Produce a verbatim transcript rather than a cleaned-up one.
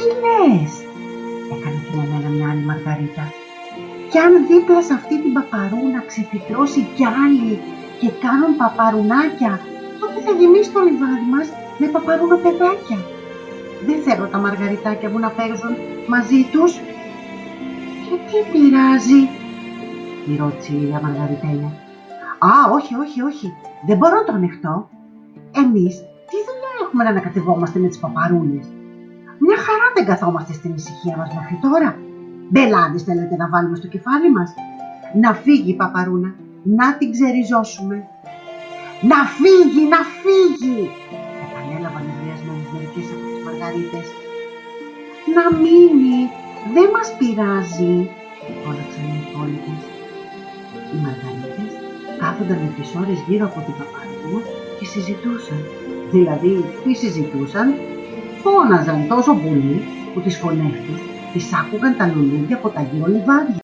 Τι λες? Έκανε θυμωμένα μια άλλη Μαργαρίτα. Κι αν δίπλα σε αυτή την παπαρούνα ξεφυτρώσει κι άλλοι και κάνουν παπαρουνάκια, τότε θα γεμίσει το λιβάδι μας με παπαρούνο παιδάκια. Δεν θέλω τα μαργαριτάκια μου να παίζουν μαζί τους. Και τι πειράζει? Τη ρώτησε η Ηλιά Μαργαριτέλια. Α, όχι, όχι, όχι, δεν μπορώ να το ανεχτώ. Εμείς τι δουλειά έχουμε να ανακατευόμαστε με τις παπαρούνες? Μια χαρά δεν καθόμαστε στην ησυχία μας μέχρι τώρα. Μπελάδες θέλετε να βάλουμε στο κεφάλι μας? Να φύγει η παπαρούνα, να την ξεριζώσουμε. Να φύγει, να φύγει! Επανέλαβαν ευριασμένες μερικές από τις Μαργαρίτες. Να μείνει, δεν μας πειράζει, φώναξαν οι υπόλοιπες. Οι Μαργαρίτες κάθονταν με τις ώρες γύρω από την παπαρούνα και συζητούσαν. Δηλαδή, τι συζητούσαν? Φώναζαν τόσο πολύ που τις φωνές τους τις άκουγαν τα λουλούδια από τα γύρω λιβάδια.